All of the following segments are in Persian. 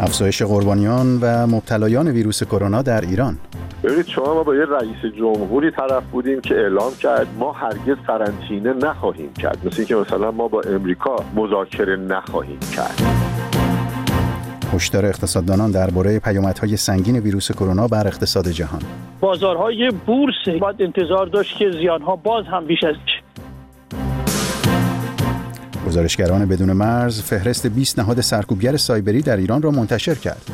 افزایش قربانیان و مبتلایان ویروس کرونا در ایران. ببینید شما ما با یه رئیس جمهوری طرف بودیم که اعلام کرد ما هرگز قرنطینه نخواهیم کرد، مثل اینکه مثلا ما با امریکا مذاکره نخواهیم کرد. هشدار اقتصاددانان درباره پیامدهای سنگین ویروس کرونا بر اقتصاد جهان. بازارهای بورس باید انتظار داشت که زیانها باز هم بیش از گزارشگران بدون مرز فهرست 20 نهاد سرکوبگر سایبری در ایران را منتشر کرد.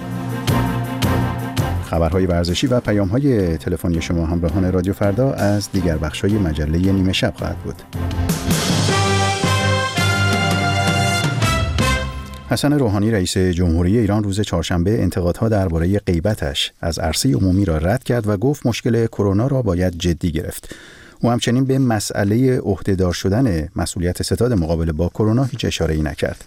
خبرهای ورزشی و پیام‌های تلفنی شما همراهان رادیو فردا از دیگر بخش‌های مجله نیمه شب خواهد بود. حسن روحانی رئیس جمهوری ایران روز چهارشنبه انتقادها درباره غیبتش از عرصه عمومی را رد کرد و گفت مشکل کرونا را باید جدی گرفت. او همچنین به مسئله عهده‌دار شدن مسئولیت ستاد مقابله با کرونا هیچ اشاره‌ای نکرد.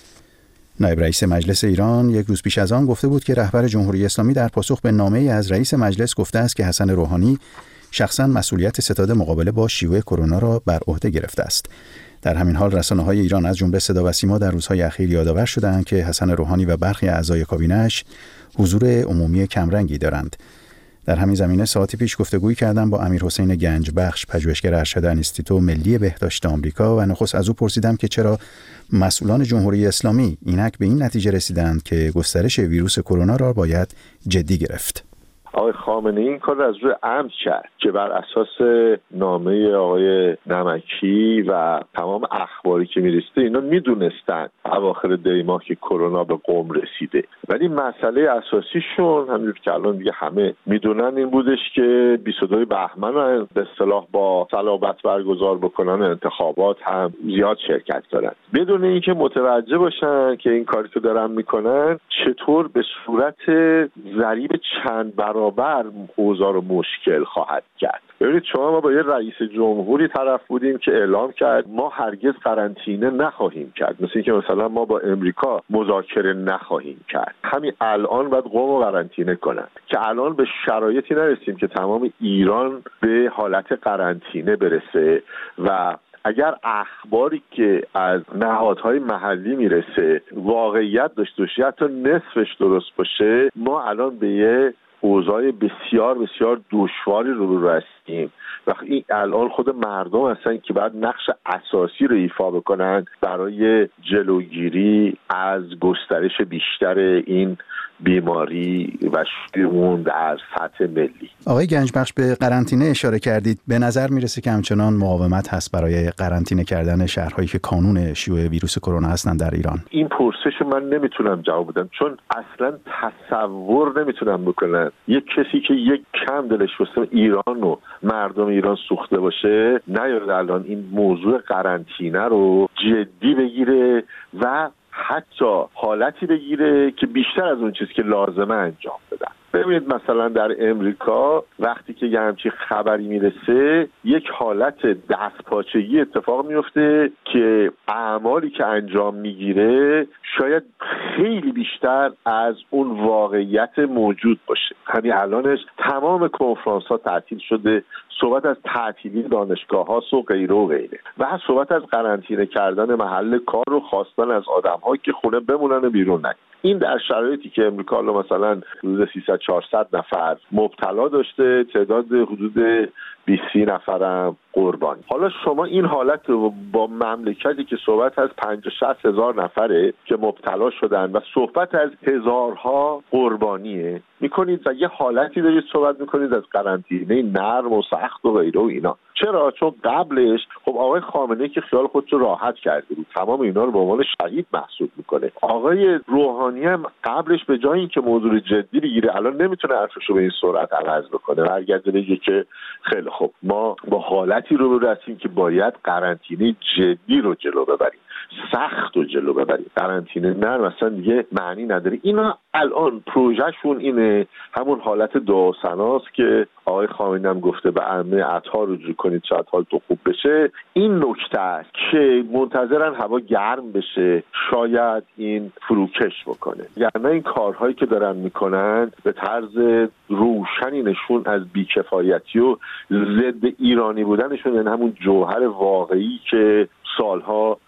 نایب رئیس مجلس ایران یک روز پیش از آن گفته بود که رهبر جمهوری اسلامی در پاسخ به نامه‌ای از رئیس مجلس گفته است که حسن روحانی شخصاً مسئولیت ستاد مقابله با شیوع کرونا را بر عهده گرفته است. در همین حال رسانه‌های ایران از جمله صدا و سیما در روزهای اخیر یادآور شدند که حسن روحانی و برخی اعضای کابینه‌اش حضور عمومی کمرنگی دارند. در همین زمینه ساعتی پیش گفتگویی کردم با امیرحسین گنجبخش، پژوهشگر ارشد انستیتو ملی بهداشت آمریکا، و نخست از او پرسیدم که چرا مسئولان جمهوری اسلامی اینک به این نتیجه رسیدند که گسترش ویروس کرونا را باید جدی گرفت. آقای خامنه‌ای این کار از روی عمد کرد که بر اساس نامه آقای نمکی و تمام اخباری که میرسیده اینا میدونستن اواخر دی ماه که کرونا به قم رسیده، ولی مسئله اساسیشون همونجور که الان دیگه همه میدونن این بودش که 22 بهمن رو به اصطلاح با صلابت برگزار بکنن، انتخابات هم زیاد شرکت دارن، بدون اینکه متوجه باشن که این کاری که دارن میکنن چطور به صورت ضریب چند برابر اوضاع رو مشکل خواهد کرد. ببینید شما ما با یه رئیس جمهوری طرف بودیم که اعلام کرد ما هرگز قرنطینه نخواهیم کرد، مثل اینکه مثلا ما با امریکا مذاکره نخواهیم کرد. همین الان باید قم رو قرنطینه کنن که الان به شرایطی نرسیم که تمام ایران به حالت قرنطینه برسه و اگر اخباری که از نهادهای محلی میرسه واقعیت داشته باشه، حتی نصفش درست باشه، ما الان به یه اوضاع بسیار بسیار دشواری رو هستیم و این الان خود مردم هستن که باید نقش اساسی رو ایفا بکنن برای جلوگیری از گسترش بیشتر این بیماری و شیوع در سطح ملی. آقای گنجبخش به قرنطینه اشاره کردید. به نظر میرسه که همچنان مقاومت هست برای قرنطینه کردن شهرهایی که کانون شیوع ویروس کرونا هستند در ایران. این پرسش من نمیتونم جواب بدم، چون اصلا تصور نمیتونم بکنم یک کسی که یک کم دلش واسه ایران و مردم ایران سوخته باشه نیاد الان این موضوع قرنطینه رو جدی بگیره و حتی حالتی بگیره که بیشتر از اون چیزی که لازمه انجام بدن. ببینید مثلا در امریکا وقتی که یه همچین خبری میرسه یک حالت دستپاچگی اتفاق میفته که اعمالی که انجام میگیره شاید خیلی بیشتر از اون واقعیت موجود باشه. همین الانش تمام کنفرانس ها تعطیل شده، صحبت از تعطیلی دانشگاه ها و غیره و غیره و صحبت از قرنطینه کردن محل کار رو خواستن از آدم ها که خونه بمونن و بیرون نرن. این در شرایطی که امریکا مثلا حدود 300-400 نفر مبتلا داشته، تعداد حدود 20 نفرم قربانی. حالا شما این حالت رو با مملکتی که صحبت از 50-60 هزار نفره که مبتلا شدن و صحبت از هزارها قربانیه میکنید و یه حالتی دارید صحبت میکنید از قرنطینه نرم و سخت و غیره و اینا. چرا؟ چون قبلش خب آقای خامنه‌ای که خیال خودش رو راحت کرده بود، تمام اینا رو به عنوان شهید محسوب میکنه. آقای روحانی هم قبلش به جای اینکه موضوع جدی بگیره الان نمیتونه حرفش رو به این سرعت عوض بکنه، برگرده بگه که خیلی خب ما با حالتی رو هستیم که باید قرنطینه جدی رو جلو ببریم، سخت رو جلو ببریم. قرنطینه نه مثلا دیگه معنی نداره. اینا الان پروژهشون اینه، همون حالت دعاسناست که آقای خامنه‌ای هم گفته به عمه عطا رجوع کنید شاید حالتون خوب بشه. این نکته است که منتظرن هوا گرم بشه شاید این فروکش بکنه. یعنی این کارهایی که دارن میکنن به طرز روشنی نشون از بیکفایتی و ضد ایرانی بودنشون، یعنی همون جوهر واقعی که سالها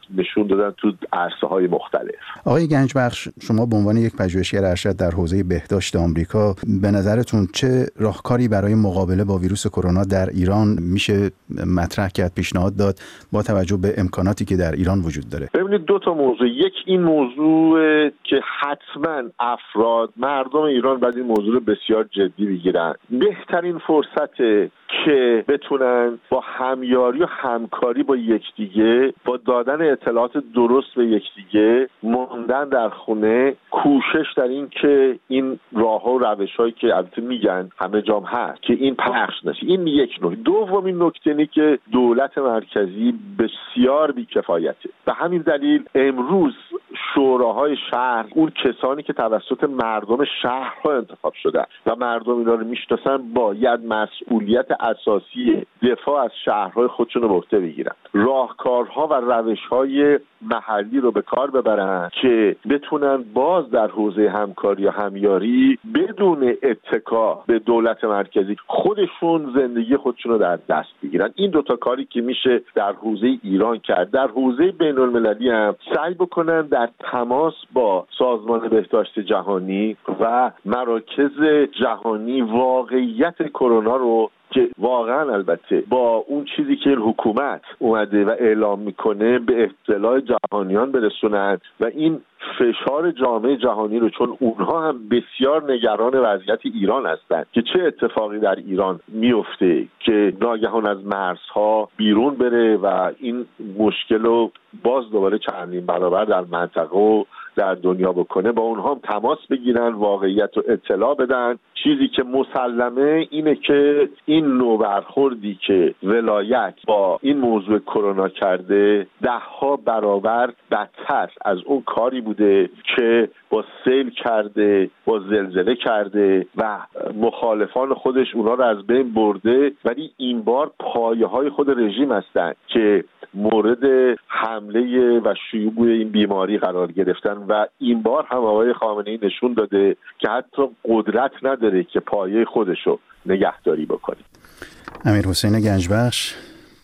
نشون دادن تو عرصه‌های مختلف. آقای گنجبخش، شما به عنوان یک پژوهشگر ارشد در حوزه بهداشت آمریکا، به نظرتون چه راهکاری برای مقابله با ویروس کرونا در ایران میشه مطرح کرد، پیشنهاد داد با توجه به امکاناتی که در ایران وجود داره؟ ببینید دو تا موضوع، یک این موضوع که حتما افراد مردم ایران باید این موضوع رو بسیار جدی بگیرن. بهترین فرصته که بتونن با همیاری و همکاری با یکدیگه، با دادن اطلاعات درست به یکدیگه، موندن در خونه، کوشش در این که این راه‌ها و روش‌هایی که البته میگن همه جام هست که این پخش نشه. این یک نکته. دومین نکته اینه که دولت مرکزی بسیار بی‌کفایته. به همین دلیل امروز شوراهای شهر، اون کسانی که توسط مردم شهرها انتخاب شدن و مردم اینا رو میشناسن، باید مسئولیت اساسی دفاع از شهرهای خودشون رو به عهده بگیرن. راهکارها و روش‌های محلی رو به کار ببرن که بتونن باز در حوزه همکاری و همیاری بدون اتکا به دولت مرکزی خودشون زندگی خودشون رو در دست بگیرن. این دوتا کاری که میشه در حوزه ایران کرد. در حوزه بین المللی هم سعی بکنن در تماس با سازمان بهداشت جهانی و مراکز جهانی واقعیت کرونا رو که واقعا البته با اون چیزی که حکومت اومده و اعلام میکنه به اطلاع جهانیان برسونن و این فشار جامعه جهانی رو، چون اونها هم بسیار نگران وضعیت ایران هستند که چه اتفاقی در ایران میفته که ناگهان از مرزها بیرون بره و این مشکل رو باز دوباره چندین برابر در منطقه و در دنیا بکنه، با اونها هم تماس بگیرن، واقعیت رو اطلاع بدن. چیزی که مسلمه اینه که این نوع برخوردی که ولایت با این موضوع کرونا کرده 10 برابر بدتر از اون کاری بوده که با سیل کرده، با زلزله کرده و مخالفان خودش اونا رو از بین برده، ولی این بار پایه‌های خود رژیم هستن که مورد حمله و شیوع این بیماری قرار گرفتن و این بار هم آقای خامنه‌ای نشون داده که حتی قدرت نداره که پایه خودشو نگهداری بکنه. امیرحسین گنجبخش،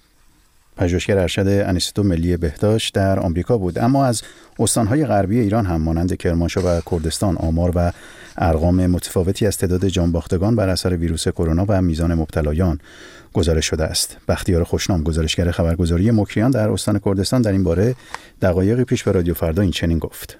پژوهشگر ارشد انستیتو ملی بهداشت در آمریکا بود. اما از استان‌های غربی ایران هم مانند کرمانشاه و کردستان آمار و ارقام متفاوتی از تعداد جانباختگان بر اثر ویروس کرونا و میزان مبتلایان گزارش شده است. بختیار خوشنام، گزارشگر خبرگزاری مکریان در استان کردستان، در این باره دقایقی پیش به رادیو فردا این چنین گفت: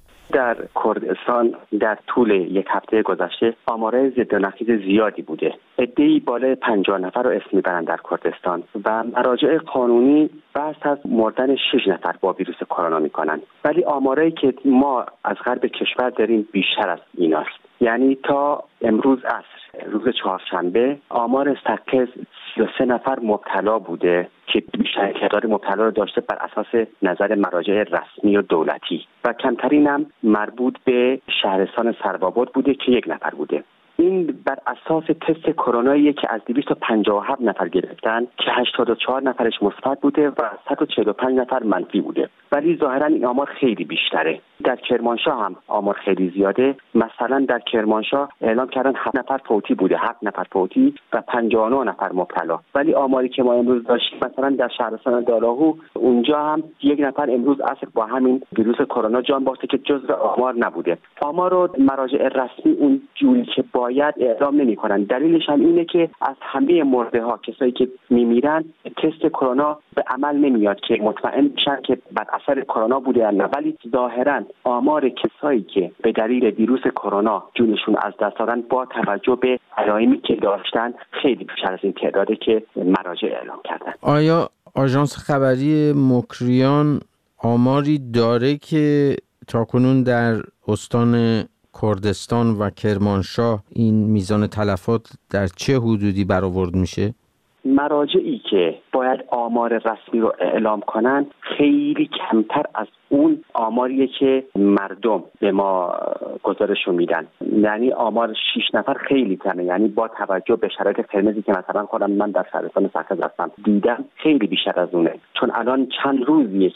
در کردستان در طول یک هفته گذشته آمار ضد و نقیض زیادی بوده. عده‌ای بالای 50 نفر رو اسم میبرند در کردستان و مراجع قانونی بحث از مردن 6 نفر با ویروس کرونا میکنند، ولی آمارایی که ما از غرب کشور داریم بیشتر از این است. یعنی تا امروز عصر، روز چهارشنبه، آمار سقز 33 نفر مبتلا بوده که بیشتر تعداد مبتلا رو داشته بر اساس نظر مراجع رسمی و دولتی و کمترین هم مربوط به شهرستان سرباباد بوده که 1 نفر بوده. این بر اساس تست کرونایی که از 257 نفر گرفتن که 84 نفرش مثبت بوده و 145 نفر منفی بوده، ولی ظاهرا این آمار خیلی بیشتره. در کرمانشاه هم آمار خیلی زیاده. مثلا در کرمانشاه اعلام کردن 7 نفر فوتی بوده، 7 نفر فوتی و 59 نفر مبتلا، ولی آماری که ما امروز داشتیم مثلا در شهرستان داراهو، اونجا هم 1 نفر امروز عصر با همین ویروس کرونا جان باخته که جزء آمار نبوده. آمار رو مراجع رسمی اون جوری که باید اعلام نمی‌کنن. دلیلش هم اینه که از همه مرده‌ها کسایی که میمیرن تست کرونا به عمل نمیاد که مطمئن بشن که بر اثر کرونا بوده یا نه، ولی ظاهراً آمار کسایی که به دلیل ویروس کرونا جونشون از دست دادن با توجه به علائمی که داشتن خیلی بیشتر از این تعداده که مراجع اعلام کردن. آیا آژانس خبری مکریان آماری داره که تاکنون در استان کردستان و کرمانشاه این میزان تلفات در چه حدودی برآورد میشه؟ مراجعی که باید آمار رسمی رو اعلام کنن خیلی کمتر از اون آماریه که مردم به ما گزارش رو میدن. یعنی آمار 6 نفر خیلی کمه، یعنی با توجه به شرایط قرمزی که مثلا خودم من در شهرستان سقز هستم دیدم خیلی بیشتر از اونه، چون الان چند روزیه که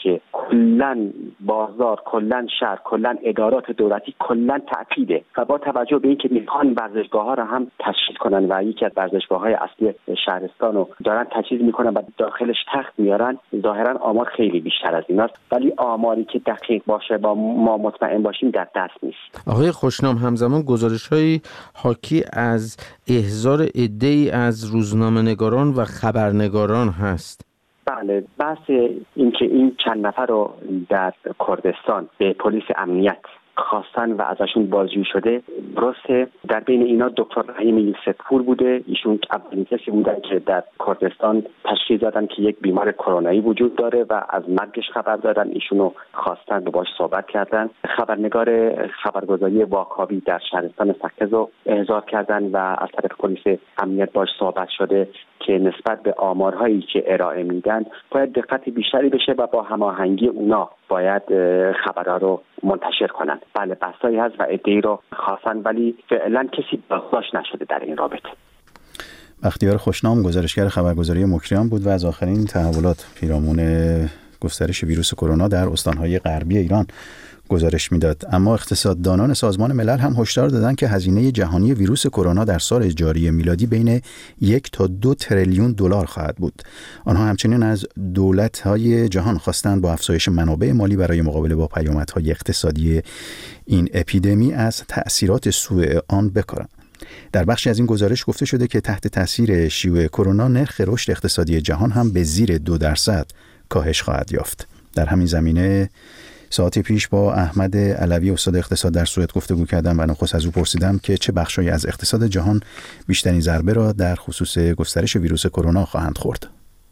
کلا بازار، کلا شهر، کلا ادارات دولتی کلا تعطیله و با توجه به اینکه میخوان ورزشگاه‌ها رو هم تشکیل کنن و یکی از ورزشگاه‌های اصلی شهرستان رو دارن تجهیز میکنن و داخلش تخت میارن، ظاهرا آمار خیلی بیشتر از ایناست، ولی آماری که دقیق باشه با ما مطمئن باشیم در دست نیست. آقای خوشنام، همزمان گزارش‌های حاکی از احضار عده‌ای از روزنامه‌نگاران و خبرنگاران هست. بله، بحث اینکه این چند نفر رو در کردستان به پلیس امنیت خواستن و ازشون بازجویی شده درسته. در بین اینا دکتر رحیم یوسفپور بوده. ایشون اولین کسی بودن که در کردستان تشخیص دادن که یک بیمار کرونایی وجود داره و از مرگش خبر دادن. ایشونو خواستن و باهاش صحبت کردن. خبرنگار خبرگزاری واکابی در شهرستان سکز رو احضار کردن و از طرف پلیس امنیت باهاش صحبت شده که نسبت به آمارهایی که ارائه میدن باید دقت بیشتری بشه و با هماهنگی اونا باید خبرها رو منتشر کنن. بله، بحثایی هست و ادعی رو خواستن ولی فعلا کسی بازداشت نشده در این رابطه. بختیار خوشنام گزارشگر خبرگزاری مکریان بود و از آخرین تحولات پیرامون گسترش ویروس کرونا در استانهای غربی ایران گزارش میداد. اما اقتصاددانان سازمان ملل هم هشدار دادند که هزینه جهانی ویروس کرونا در سال جاری میلادی بین 1 تا 2 تریلیون دلار خواهد بود. آنها همچنین از دولت‌های جهان خواستند با افزایش منابع مالی برای مقابله با پیامدهای اقتصادی این اپیدمی از تأثیرات سوء آن بکارند. در بخشی از این گزارش گفته شده که تحت تاثیر شیوع کرونا نرخ رشد اقتصادی جهان هم به زیر 2% کاهش خواهد یافت. در همین زمینه ساعتی پیش با احمد علوی استاد اقتصاد در سوئد گفتگو کردم و نخست از او پرسیدم که چه بخشایی از اقتصاد جهان بیشترین ضربه را در خصوص گسترش ویروس کرونا خواهند خورد.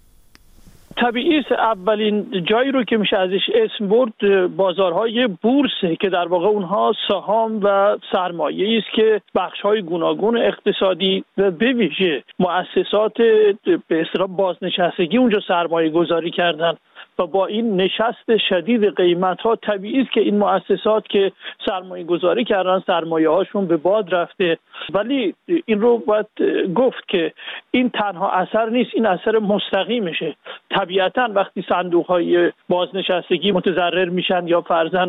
طبیعی است اولین جایی رو که میشه ازش اسم برد بازارهای بورس که در واقع اونها سهام و سرمایه‌ای است که بخش‌های گوناگون اقتصادی و به ویژه مؤسسات به اصطلاح بازنشستگی اونجا سرمایه گذاری کردن و با این نشست شدید قیمت‌ها طبیعی است که این مؤسسات که سرمایه گذاری کردن سرمایه هاشون به باد رفته. ولی این رو باید گفت که این تنها اثر نیست، این اثر مستقیمشه. طبیعتاً وقتی صندوق‌های بازنشستگی متضرر میشن یا فرضاً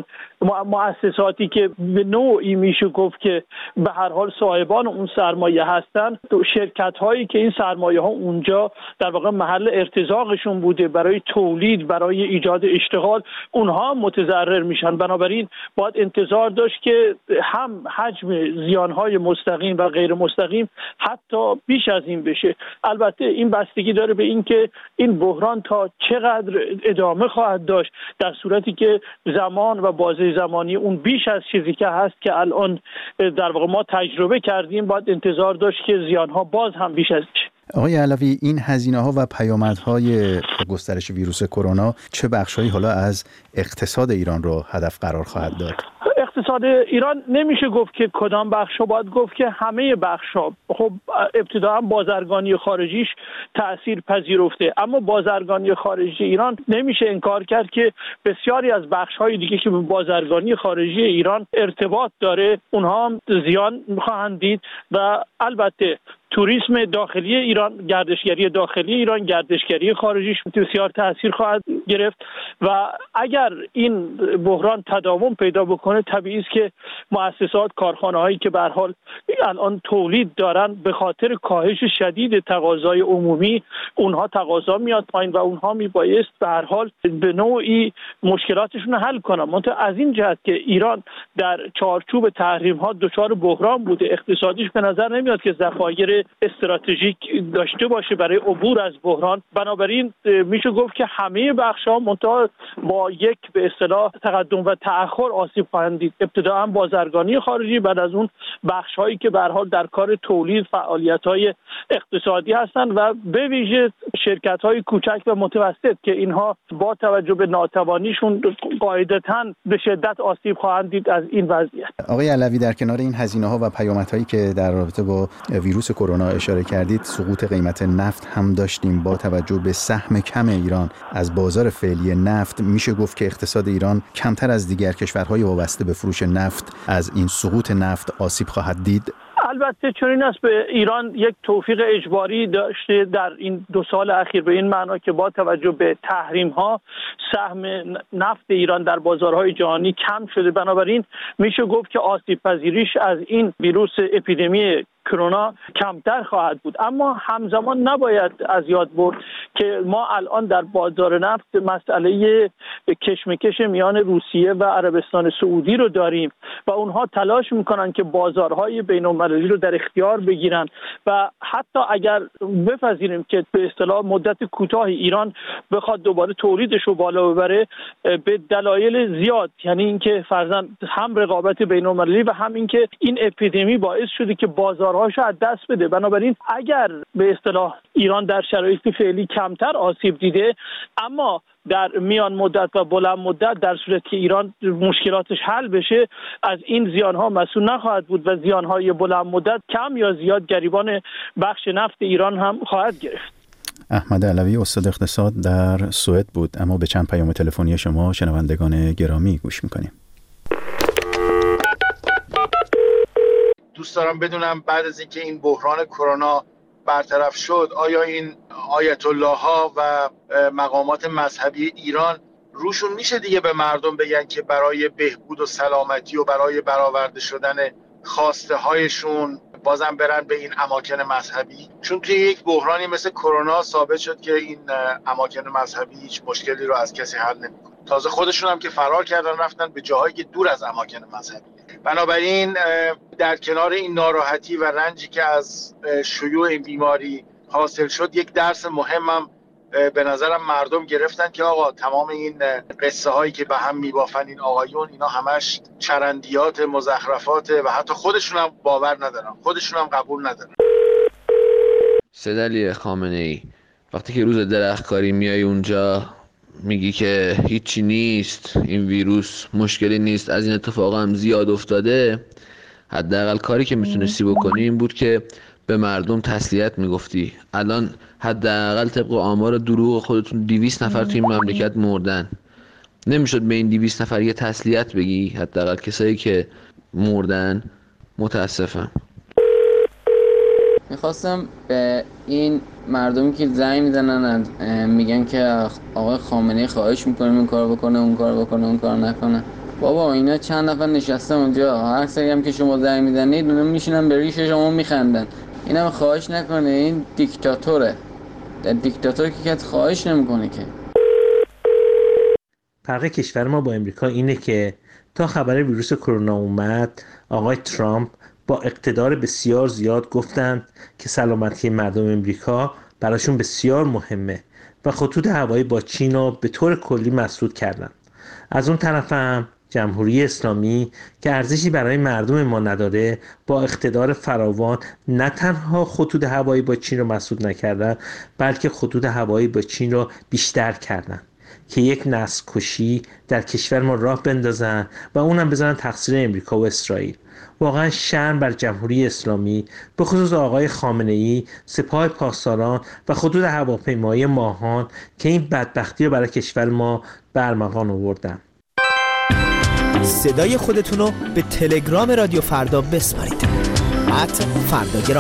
مؤسساتی که به نوعی میشه گفت که به هر حال صاحبان اون سرمایه هستن، شرکت‌هایی که این سرمایه‌ها اونجا در واقع محل ارتزاقشون بوده برای تولید، برای ایجاد اشتغال، اونها متضرر میشن. بنابراین باید انتظار داشت که هم حجم زیانهای مستقیم و غیر مستقیم حتی بیش از این بشه. البته این بستگی داره به این که این بحران تا چقدر ادامه خواهد داشت. در صورتی که زمان و بازه زمانی اون بیش از چیزی که هست که الان در واقع ما تجربه کردیم، باید انتظار داشت که زیانها باز هم بیش از بشه. آقای علوی، این هزینه‌ها و پیامدهای گسترش ویروس کرونا چه بخش‌هایی حالا از اقتصاد ایران رو هدف قرار خواهد داد؟ اقتصاد ایران نمیشه گفت که کدام بخشا، باید گفت که همه بخشا. خب ابتداً بازرگانی خارجیش تأثیر پذیرفته، اما بازرگانی خارجی ایران نمیشه انکار کرد که بسیاری از بخش‌های دیگه که به بازرگانی خارجی ایران ارتباط داره اونها هم زیان خواهند دید و البته توریسم داخلی ایران، گردشگری داخلی ایران، گردشگری خارجیش بسیار تأثیر خواهد گرفت و اگر این بحران تداوم پیدا بکنه طبیعی است که مؤسسات، کارخانه‌هایی که به هر حال الان تولید دارن به خاطر کاهش شدید تقاضای عمومی اونها تقاضا میاد پایین و اونها میبایست به هر حال به نوعی مشکلاتشون رو حل کنن. منتها از این جهت که ایران در چارچوب تحریم‌ها دچار بحران بوده، اقتصادیش به نظر نمیاد که ذخایر استراتژیک داشته باشه برای عبور از بحران. بنابراین میشه گفت که همه بخش‌ها منتها با یک به اصطلاح تقدم و تأخر آسیب خواهند دید. ابتداً بازرگانی خارجی، بعد از اون بخش‌هایی که به هر حال در کار تولید فعالیت‌های اقتصادی هستند و به ویژه شرکت‌های کوچک و متوسط که اینها با توجه به ناتوانیشون قاعدتاً به شدت آسیب خواهند دید از این وضعیت. آقای علوی، در کنار این هزینه‌ها و پیامدهایی که در رابطه با ویروس کرونا اشاره کردید، سقوط قیمت نفت هم داشتیم. با توجه به سهم کم ایران از بازار فعلی نفت میشه گفت که اقتصاد ایران کمتر از دیگر کشورهای وابسته به فروش نفت از این سقوط نفت آسیب خواهد دید. البته چنین است، به ایران یک توفیق اجباری داشته در این 2 سال اخیر، به این معنا که با توجه به تحریم ها سهم نفت ایران در بازارهای جهانی کم شده. بنابراین میشه گفت که آسیب پذیریش از این ویروس اپیدمی کرونا کمتر خواهد بود. اما همزمان نباید از یاد برد که ما الان در بازار نفت مسئله کشمکش میان روسیه و عربستان سعودی رو داریم و اونها تلاش میکنن که بازارهای بین‌المللی رو در اختیار بگیرن و حتی اگر بپذیریم که به اصطلاح مدت کوتاهی ایران بخواد دوباره تولیدش رو بالا ببره به دلایل زیاد، یعنی اینکه فرضاً هم رقابت بین‌المللی و هم اینکه این اپیدمی باعث شده که بازارهاش از دست بده. بنابراین اگر به اصطلاح ایران در شرایط فعلی کمتر آسیب دیده، اما در میان مدت و بلند مدت در صورت که ایران مشکلاتش حل بشه از این زیانها مسئول نخواهد بود و زیانهای بلند مدت کم یا زیاد گریبان بخش نفت ایران هم خواهد گرفت. احمد علوی استاد اقتصاد در سوئد بود. اما به چند پیام تلفنی شما شنوندگان گرامی گوش میکنیم. دوست دارم بدونم بعد از اینکه این بحران کرونا برطرف شد آیا این آیت الله ها و مقامات مذهبی ایران روشون میشه دیگه به مردم بگن که برای بهبود و سلامتی و برای برآورده شدن خواسته هایشون بازم برن به این اماکن مذهبی؟ چون توی یک بحرانی مثل کرونا ثابت شد که این اماکن مذهبی هیچ مشکلی رو از کسی حل نمیکنه. تازه خودشون هم که فرار کردن رفتن به جاهایی که دور از اماکن مذهبی. بنابراین در کنار این ناراحتی و رنجی که از شیوع این بیماری حاصل شد، یک درس مهمم به نظرم مردم گرفتن که آقا تمام این قصه هایی که به هم میبافن این آقایون، اینا همش چرندیات، مزخرفاته و حتی خودشون هم باور ندارن، خودشون هم قبول ندارن. سید علی خامنه ای، وقتی که روز درختکاری میای اونجا میگی که هیچی نیست، این ویروس مشکلی نیست، از این اتفاقا هم زیاد افتاده، حداقل کاری که میتونستی بکنی این بود که به مردم تسلیت میگفتی. الان حداقل طبق آمار دروغ خودتون 200 نفر توی این مملکت مردن. نمیشد به این 200 نفر یه تسلیت بگی؟ حداقل کسایی که مردن. متاسفم. میخواستم به این مردمی که زنگ میزنن میگن که آقای خامنه‌ای خواهش میکنیم این کار بکنه، اون کار بکنه، اون کار نکنه. بابا اینا چند نفر نشستن اونجا، هر سری هم که شما زنگ میزنید اونا میشینن به ریش شما میخندن. اینم خواهش نکنه، این دیکتاتوره. در دیکتاتور که خواهش نمیکنه که. فرق کشور ما با امریکا اینه که تا خبر ویروس کرونا اومد آقای ترامپ با اقتدار بسیار زیاد گفتند که سلامتی مردم امریکا براشون بسیار مهمه و خطوط هوایی با چین رو به طور کلی مسدود کردن. از اون طرف هم جمهوری اسلامی که ارزشی برای مردم ما نداره با اقتدار فراوان نه تنها خطوط هوایی با چین رو مسدود نکردن، بلکه خطوط هوایی با چین رو بیشتر کردن که یک نسل کشی در کشور ما راه بندازن و اونم بزنن تقصیر امریکا و اسرائیل. واقعا شرم بر جمهوری اسلامی، به خصوص آقای خامنه‌ای، سپاه پاسداران و خطوط هواپیمایی ماهان که این بدبختی رو برای کشور ما برمغان آوردن. صدای خودتون رو به تلگرام رادیو فردا بسپارید. @فرداگرام.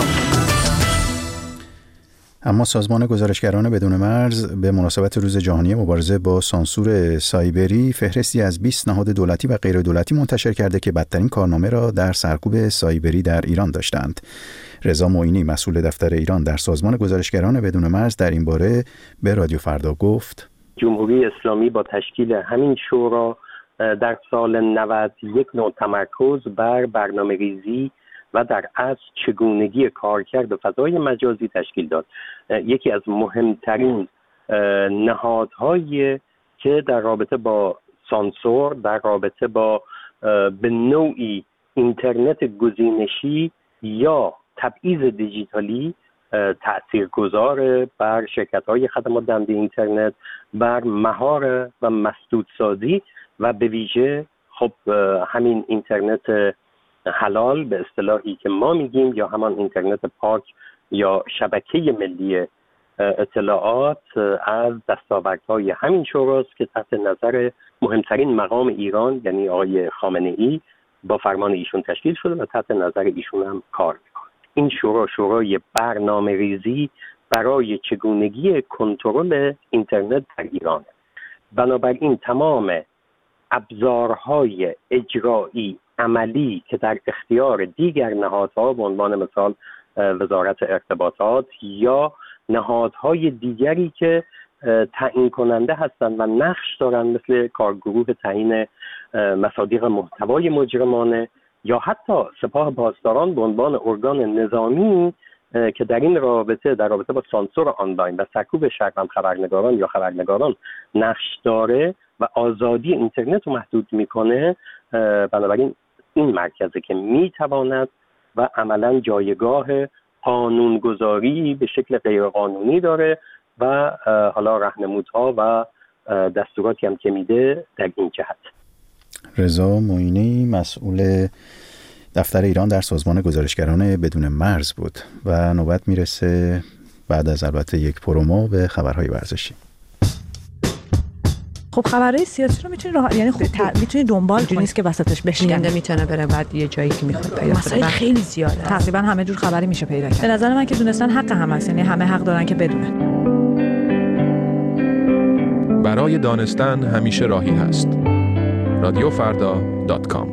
اما سازمان گزارشگران بدون مرز به مناسبت روز جهانی مبارزه با سانسور سایبری فهرستی از 20 نهاد دولتی و غیر دولتی منتشر کرده که بدترین کارنامه را در سرکوب سایبری در ایران داشتند. رضا معینی مسئول دفتر ایران در سازمان گزارشگران بدون مرز در این باره به رادیو فردا گفت: جمهوری اسلامی با تشکیل همین شورا در سال 90 یک نوع تمرکز بر برنامه‌ریزی و در اصل چگونگی کارکرد فضای مجازی تشکیل داد. یکی از مهمترین نهادهایی که در رابطه با سانسور، در رابطه با به نوعی اینترنت گزینشی یا تبعیض دیجیتالی تأثیرگذار بر شرکت‌های خدمات دهنده اینترنت، بر مهار و مسدودسازی و به ویژه خب همین اینترنت حلال به اصطلاحی که ما میگیم یا همان اینترنت پاک یا شبکه ملی اطلاعات از دستاوردهای همین شوراست که تحت نظر مهمترین مقام ایران یعنی آقای خامنه‌ای با فرمان ایشون تشکیل شده و تحت نظر ایشون هم کار میکنه. این شورای برنامه‌ریزی برای چگونگی کنترل اینترنت در ایران. بنابراین تمام ابزارهای اجرایی عملی که در اختیار دیگر نهادها به عنوان مثال وزارت ارتباطات یا نهادهای دیگری که تعیین کننده هستند و نقش دارند مثل کارگروه تعیین مصادیق محتوای مجرمانه یا حتی سپاه پاسداران به عنوان ارگان نظامی که در این رابطه با سانسور آنلاین و سرکوب شهروند خبرنگاران یا خبرنگاران نقش داره و آزادی اینترنت رو محدود میکنه، بنابراین این مرکزه که میتواند و عملا جایگاه قانونگذاری به شکل غیرقانونی داره و حالا راهنمودها و دستوراتی هم که میده در این جهت. رضا معینی مسئول دفتر ایران در سازمان گزارشگران بدون مرز بود و نوبت میرسه بعد از البته یک پرومو به خبرهای ورزشی. خب خبرهای سیاسی رو میتونی یعنی میتونی دنبال کنی، نیست که وسطش بشکنه، میتونه بره بعد یه جایی که میخواد پیدا مسائل خیلی زیاده، تقریبا همه جور خبری میشه پیدا کرد. به نظر من که دونستن حق هم هست، یعنی همه حق دارن که بدونن. برای دانستن همیشه راهی هست. radiofarda.com.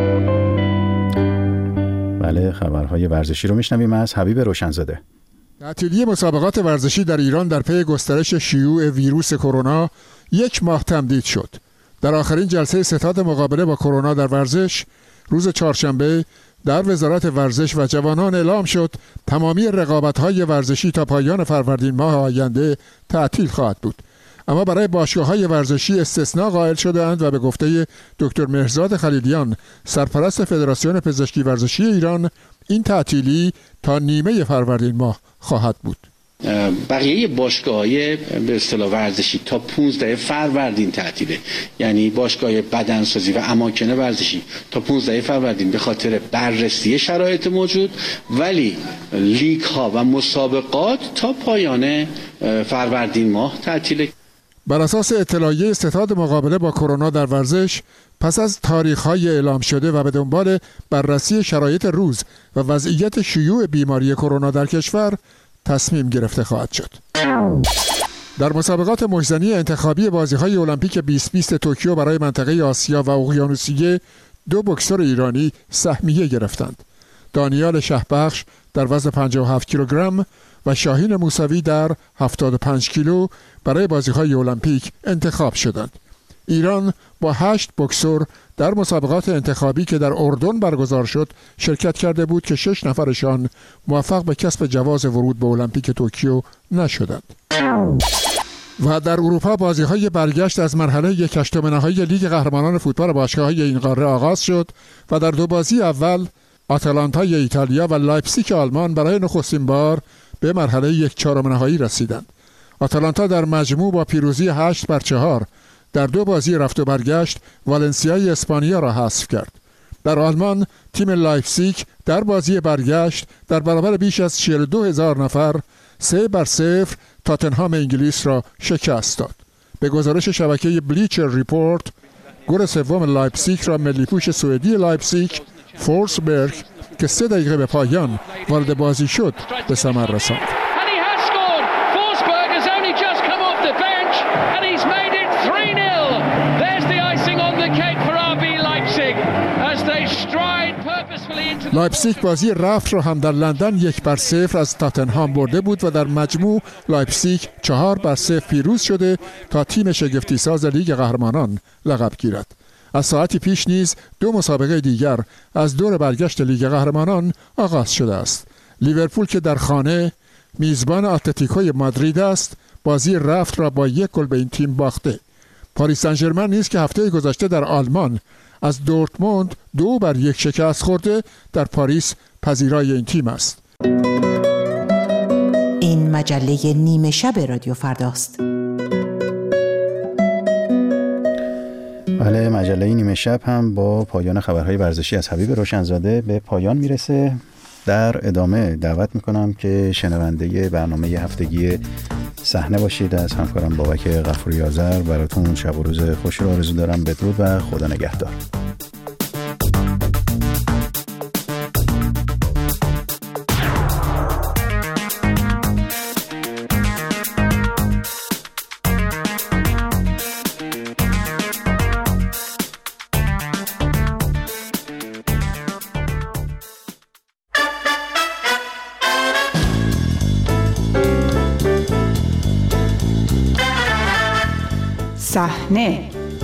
بله، خبرهای ورزشی رو میشنویم از حبیب روشنزاده. تعطیلی مسابقات ورزشی در ایران در پی گسترش شیوع ویروس کرونا 1 ماه تمدید شد. در آخرین جلسه ستاد مقابله با کرونا در ورزش روز چهارشنبه در وزارت ورزش و جوانان اعلام شد تمامی رقابت‌های ورزشی تا پایان فروردین ماه آینده تعطیل خواهد بود. اما برای باشگاه‌های ورزشی استثناء قائل شده‌اند و به گفته دکتر مهرزاد خلیلیان سرپرست فدراسیون پزشکی ورزشی ایران این تعطیلی تا نیمه فروردین ماه خواهد بود. بقیه باشگاه‌های به اصطلاح ورزشی تا 15 فروردین تعطیله، یعنی باشگاه بدنسازی و اماکن ورزشی تا 15 فروردین به خاطر بررسی شرایط موجود، ولی لیگ ها و مسابقات تا پایان فروردین ماه تعطیله. بر اساس اطلاعیه ستاد مقابله با کرونا در ورزش، پس از تاریخ‌های اعلام شده و به دنبال بررسی شرایط روز و وضعیت شیوع بیماری کرونا در کشور تصمیم گرفته خواهد شد. در مسابقات مجزنی انتخابی بازی‌های المپیک 2020 توکیو برای منطقه آسیا و اقیانوسیه 2 بوکسور ایرانی سهمیه گرفتند. دانیال شهبخش در وزن 57 کیلوگرم و شاهین موسوی در 75 کیلو برای بازی‌های المپیک انتخاب شدند. ایران با 8 بوکسور در مسابقات انتخابی که در اردن برگزار شد شرکت کرده بود که 6 نفرشان موفق به کسب جواز ورود به المپیک توکیو نشدند. و در اروپا بازی‌های برگشت از مرحله 1/8 نهایی لیگ قهرمانان فوتبال باشگاه‌های این قاره آغاز شد و در 2 بازی اول آتالانتای ایتالیا و لایپزیگ آلمان برای نخستین بار به مرحله 1/4 نهایی رسیدند. آتالانتا در مجموع با پیروزی 8-4 در 2 بازی رفت و برگشت والنسیای اسپانیا را حذف کرد. در آلمان تیم لایپزیگ در بازی برگشت در برابر بیش از 42,000 نفر 3-0 تاتنهام انگلیس را شکست داد. به گزارش شبکه بلیچر ریپورت، گل سوم لایپزیگ را ملی‌پوش سوئدی لایپزیگ فورسبرگ که 3 دقیقه به پایان وارد بازی شد به ثمر رساند. لایپزیگ بازی رفت را هم در لندن 1-0 از تاتنهام برده بود و در مجموع لایپزیگ 4-0 پیروز شده تا تیم شگفتی‌ساز لیگ قهرمانان لقب گیرد. از ساعتی پیش نیز 2 مسابقه دیگر از دور برگشت لیگ قهرمانان آغاز شده است. لیورپول که در خانه میزبان اتلتیکوی مادرید است، بازی رفت را با 1 گل به این تیم باخته. پاریس سن ژرمن نیز که هفته گذشته در آلمان از دورتموند 2-1 شکست خورده، در پاریس پذیرای این تیم است. این مجله نیمه شب رادیو فرداست. بله، مجله نیمه شب هم با پایان خبرهای ورزشی از حبیب روشنزاده به پایان میرسه. در ادامه دعوت میکنم که شنونده برنامه هفتگی صحنه باشید. از همکارم بابک غفوری آذر براتون شب و روز خوش رو آرزو دارم. بدرود و خدا نگهدار. صحنه،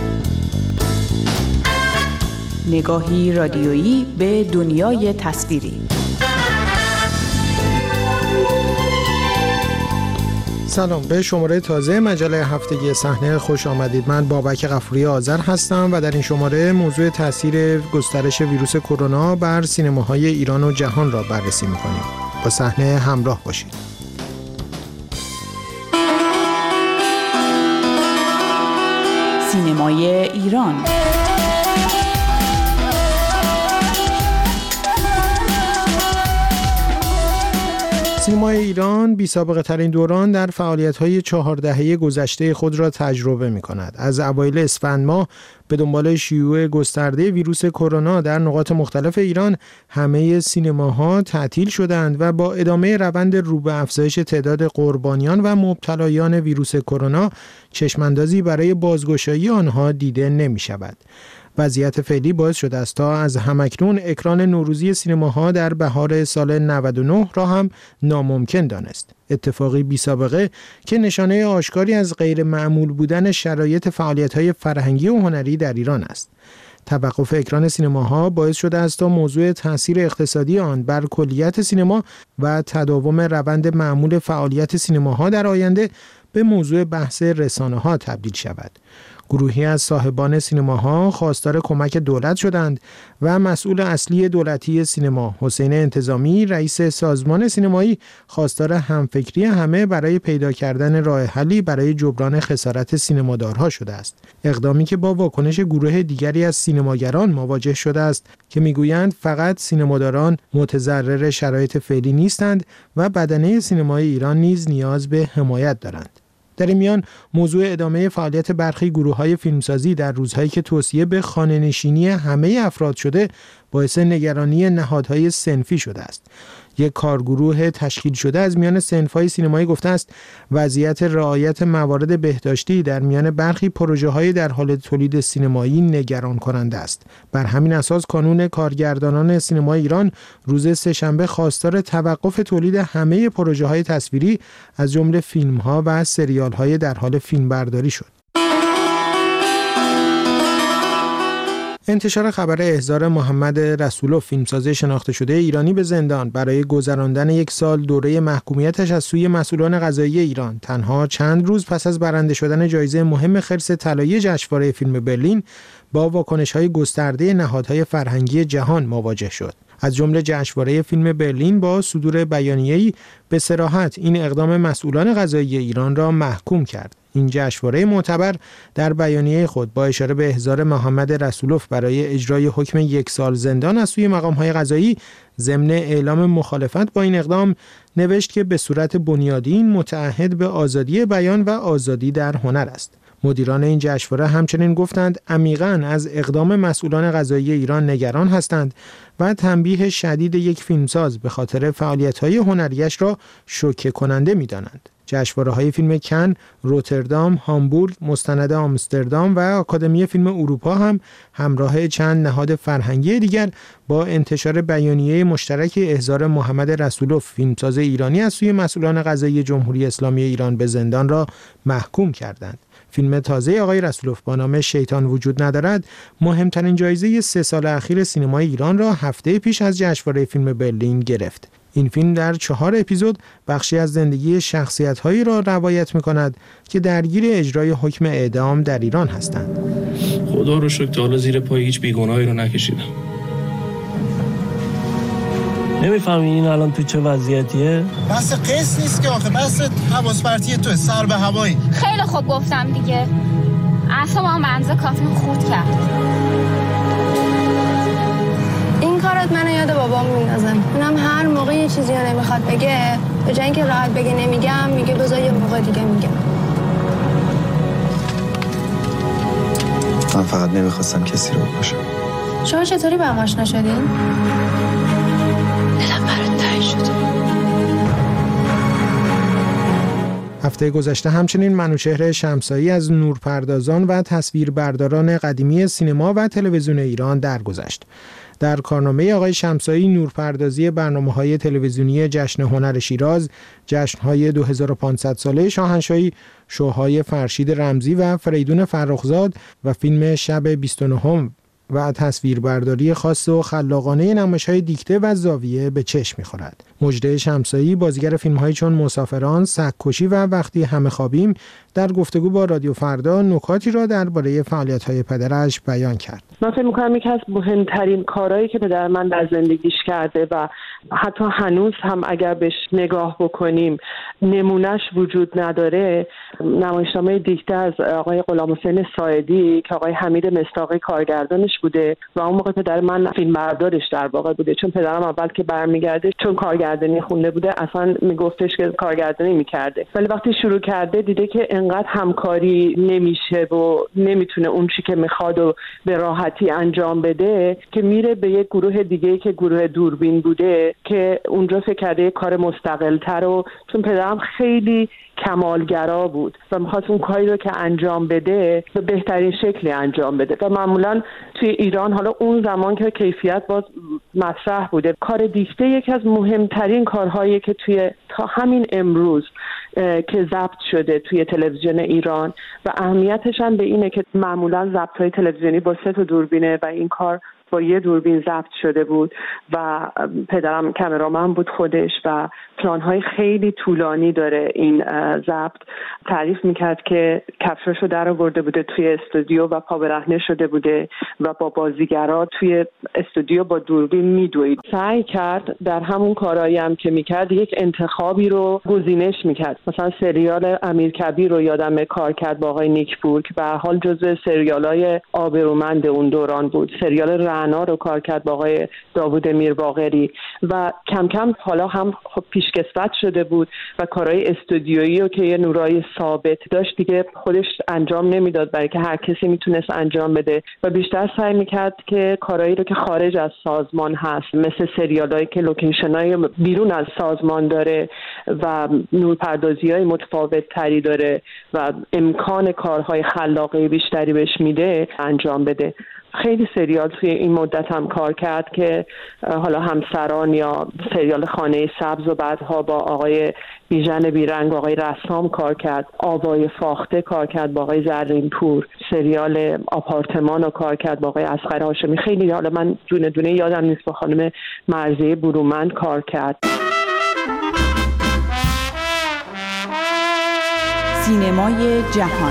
نگاهی رادیویی به دنیای تصویری. سلام، به شماره تازه مجله هفتگی صحنه خوش آمدید. من بابک غفوری آذر هستم و در این شماره موضوع تاثیر گسترش ویروس کرونا بر سینماهای ایران و جهان را بررسی می‌کنیم. با صحنه همراه باشید. سینمای ایران. سینمای ایران بی‌سابقه ترین دوران در فعالیت‌های 4 دهه گذشته خود را تجربه می‌کند. از اوایل اسفند ماه به دنبال شیوع گسترده ویروس کرونا در نقاط مختلف ایران همه سینماها تعطیل شدند و با ادامه روند رو به افزایش تعداد قربانیان و مبتلایان ویروس کرونا چشماندازی برای بازگشایی آنها دیده نمی‌شود. وضعیت فعلی باعث شده است تا از همکنون اکران نوروزی سینماها در بهار سال 99 را هم ناممکن دانست. اتفاقی بی‌سابقه که نشانه آشکاری از غیر معمول بودن شرایط فعالیت‌های فرهنگی و هنری در ایران است. توقف اکران سینماها باعث شده است تا موضوع تأثیر اقتصادی آن بر کلیت سینما و تداوم روند معمول فعالیت سینماها در آینده به موضوع بحث رسانه‌ها تبدیل شود. گروهی از صاحبان سینماها خواستار کمک دولت شدند و مسئول اصلی دولتی سینما حسین انتظامی رئیس سازمان سینمایی خواستار همفکری همه برای پیدا کردن راه حلی برای جبران خسارت سینمادارها شده است. اقدامی که با واکنش گروه دیگری از سینماگران مواجه شده است که میگویند فقط سینماداران متضرر شرایط فعلی نیستند و بدنه سینمای ایران نیز نیاز به حمایت دارند. در این میان موضوع ادامه فعالیت برخی گروه‌های فیلمسازی در روزهایی که توصیه به خانه‌نشینی همه افراد شده باعث نگرانی نهادهای صنفی شده است. یک کارگروه تشکیل شده از میان صنف‌های سینمایی گفته است وضعیت رعایت موارد بهداشتی در میان برخی پروژه‌های در حال تولید سینمایی نگران کننده است. بر همین اساس کانون کارگردانان سینمای ایران روز سه‌شنبه خواستار توقف تولید همه پروژه‌های تصویری از جمله فیلم‌ها و سریال‌های در حال فیلمبرداری شد. انتشار خبر احضار محمد رسولوف فیلمساز شناخته شده ایرانی به زندان برای گذراندن 1 سال دوره محکومیتش از سوی مسئولان قضایی ایران تنها چند روز پس از برنده شدن جایزه مهم خرس طلایی جشنواره فیلم برلین با واکنش‌های گسترده نهادهای فرهنگی جهان مواجه شد. از جمله جشنواره فیلم برلین با صدور بیانیه‌ای به صراحت این اقدام مسئولان قضایی ایران را محکوم کرد. این جشنواره معتبر در بیانیه خود با اشاره به احضار محمد رسولوف برای اجرای حکم 1 سال زندان از سوی مقام‌های قضایی ضمن اعلام مخالفت با این اقدام نوشت که به صورت بنیادین متعهد به آزادی بیان و آزادی در هنر است. مدیران این جشنواره همچنین گفتند عمیقاً از اقدام مسئولان قضایی ایران نگران هستند و تنبیه شدید یک فیلمساز به خاطر فعالیت‌های هنریش را شوکه کننده می‌دانند. جشنواره‌های فیلم کن، روتردام، هامبورگ، مستند آمستردام و آکادمی فیلم اروپا هم همراه چند نهاد فرهنگی دیگر با انتشار بیانیه مشترک احضار محمد رسولوف فیلمساز ایرانی از سوی مسئولان قضایی جمهوری اسلامی ایران به زندان را محکوم کردند. فیلم تازه آقای رسولوف با نام شیطان وجود ندارد مهمترین جایزه 3 سال اخیر سینمای ایران را هفته پیش از جشنواره فیلم برلین گرفت. این فیلم در 4 اپیزود بخشی از زندگی شخصیت‌هایی را روایت می‌کند که درگیر اجرای حکم اعدام در ایران هستند. خدا رو شکر تا حالا زیر پای هیچ بیگناهی رو نکشیدم. نمی‌فهمی این الان تو چه وضعیتیه؟ بس قصد نیست که آخه بس حواس پرتی تو سر به هوایی. خیلی خوب گفتم دیگه. اعصابم به اندازه کافی خورد کرد. این کارت منو یاد بابام میندازه. اونم هر موقع یه چیزی رو نمیخواد بگه به جای اینکه راحت بگه نمیگم میگه بذار یه موقع دیگه میگم. من فقط نمیخواستم کسی رو بکشم. شما چطوری با هم آشنا شدین؟ دلم برات تنگ شد. هفته گذشته همچنین منوچهر شمسایی از نورپردازان و تصویربرداران قدیمی سینما و تلویزیون ایران درگذشت. در کارنامه آقای شمسایی نورپردازی برنامه‌های تلویزیونی جشن هنر شیراز، جشن‌های 2500 ساله شاهنشاهی، شوهای فرشید رمزی و فریدون فرخزاد و فیلم شب 29 و تصویربرداری خاص و خلاقانه نمایش‌های دیکته و زاویه به چشم می‌خورد. مژده شمسایی بازیگر فیلم‌هایی چون مسافران، سگ‌کشی و وقتی همه خوابیم در گفتگو با رادیو فردا نکاتی را درباره فعالیت‌های پدرش بیان کرد. من فکر می‌کنم یکی از مهمترین کارهایی که پدر من در زندگیش کرده و حتی هنوز هم اگر بهش نگاه بکنیم نمونهش وجود نداره، نمایشنامه دیکته از آقای غلامحسین ساعدی که آقای حمید مصداقی کارگردانش بوده و اون موقع پدر من فیلمبردارش در واقع بوده، چون پدرم اول که برمیگرده چون کارگردانی خونده بوده اصلا میگفتش که کارگردانی میکرده، ولی وقتی شروع کرده دیده که انقدر همکاری نمیشه و نمیتونه اون چی که میخواد و به راحتی انجام بده که میره به یک گروه دیگه که گروه دوربین بوده که اونجا فکر کرده کار مستقل‌تر و چون پدرم خیلی کمالگرا بود و میخواست اون کاری رو که انجام بده به بهترین شکلی انجام بده و معمولا توی ایران حالا اون زمان که کیفیت باز مطرح بوده، کار دیکته یکی از مهمترین کارهایی که توی تا همین امروز که ضبط شده توی تلویزیون ایران و اهمیتش هم به اینه که معمولا ضبط‌های تلویزیونی با 3 تا دوربینه و این کار با 1 دوربین ضبط شده بود و پدرم کامرامن بود خودش و پلان‌های خیلی طولانی داره این ضبط. تعریف میکرد که کفشاشو در آورده بوده توی استودیو و پا برهنه شده بوده و با بازیگرا توی استودیو با دوربین میدوید. سعی کرد در همون کارهایی هم که میکرد یک انتخابی رو گزینش میکرد. مثلا سریال امیرکبیر رو یادم کار کرد با آقای نیکپور که به هر حال جزو سریال‌های آبرومند اون دوران بود. سریال رعنا رو کار کرد با آقای داوود میرباقری و کم کم حالا هم خب پیشکسوت شده بود و کارهای استودیویی رو که یه نورای ثابت داشت دیگه خودش انجام نمیداد، برای که هر کسی میتونست انجام بده و بیشتر سعی میکرد که کارهایی رو که خارج از سازمان هست مثل سریالایی که لوکیشنای بیرون از سازمان داره و نورپردازی‌های متفاوت تری داره و امکان کارهای خلاقه بیشتری بهش میده انجام بده. خیلی سریال توی این مدت هم کار کرد که حالا همسران یا سریال خانه سبز و بعدها با آقای بیژن بیرنگ و آقای رسام کار کرد، آوای فاخته کار کرد با آقای زرین پور، سریال آپارتمان رو کار کرد با آقای اصغر هاشمی. خیلی حالا من دونه دونه یادم نیست با خانم مرضیه برومند کار کرد. سینمای جهان.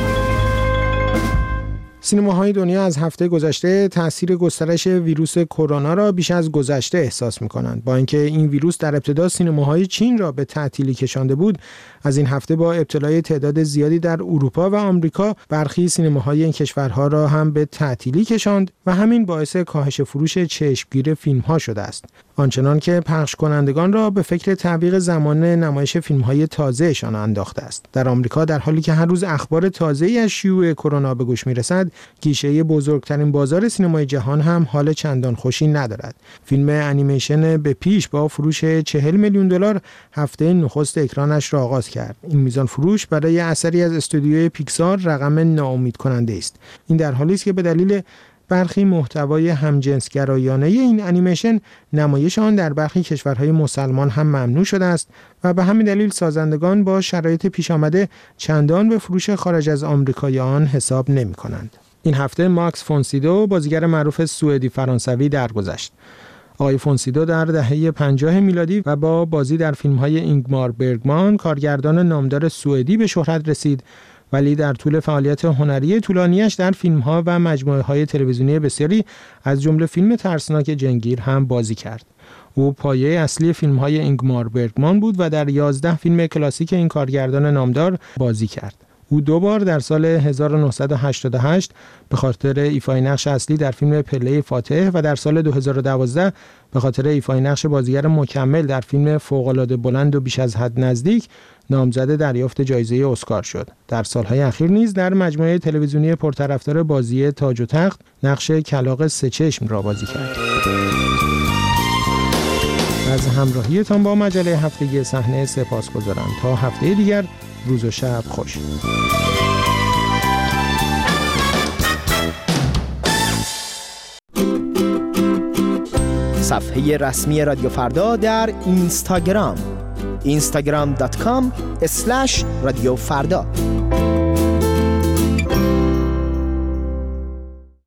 سینماهای دنیا از هفته گذشته تأثیر گسترش ویروس کرونا را بیش از گذشته احساس می‌کنند. با اینکه این ویروس در ابتدا سینماهای چین را به تعطیلی کشانده بود، از این هفته با ابتلای تعداد زیادی در اروپا و آمریکا برخی سینماهای این کشورها را هم به تعطیلی کشاند و همین باعث کاهش فروش چشمگیر فیلم‌ها شده است. آنچنان که پخش کنندگان را به فکر تعویق زمان نمایش فیلم‌های تازه‌شان انداخته است. در آمریکا در حالی که هر روز اخبار تازه‌ای از شیوع کرونا به گوش می‌رسد، گیشه بزرگترین بازار سینمای جهان هم حال چندان خوشی ندارد. فیلم انیمیشن به پیش با فروش 40 میلیون دلار هفته نخست اکرانش را آغاز کرد. این میزان فروش برای اثری از استودیوی پیکسار رقم ناامید کننده است. این در حالی است که به دلیل برخی محتوای همجنسگرایانه این انیمیشن نمایش آن در برخی کشورهای مسلمان هم ممنوع شده است و به همین دلیل سازندگان با شرایط پیش آمده چندان به فروش خارج از آمریکای آن حساب نمی کنند. این هفته ماکس فونسیدو بازیگر معروف سوئدی فرانسوی درگذشت. آقای فونسیدو در دهه 50 میلادی و با بازی در فیلم‌های اینگمار برگمان کارگردان نامدار سوئدی به شهرت رسید، ولی در طول فعالیت هنری طولانیش در فیلم‌ها و مجموعه‌های تلویزیونی بسیاری از جمله فیلم ترسناک جنگیر هم بازی کرد. او پایه اصلی فیلم‌های اینگمار برگمان بود و در 11 فیلم کلاسیک این کارگردان نامدار بازی کرد. او 2 بار در سال 1988 به خاطر ایفای نقش اصلی در فیلم پله فاتح و در سال 2012 به خاطر ایفای نقش بازیگر مکمل در فیلم فوق‌العاده بلند و بیش از حد نزدیک نامزد دریافت جایزه اسکار شد. در سالهای اخیر نیز در مجموعه تلویزیونی پرطرفدار بازی تاج و تخت نقش کلاغ سه چشم را بازی کرد. از همراهیتان با مجله هفتگی صحنه سپاسگزارم. تا هفته دیگر، روز و شب خوش. صفحه رسمی رادیو فردا در اینستاگرام instagram.com/رادیو فردا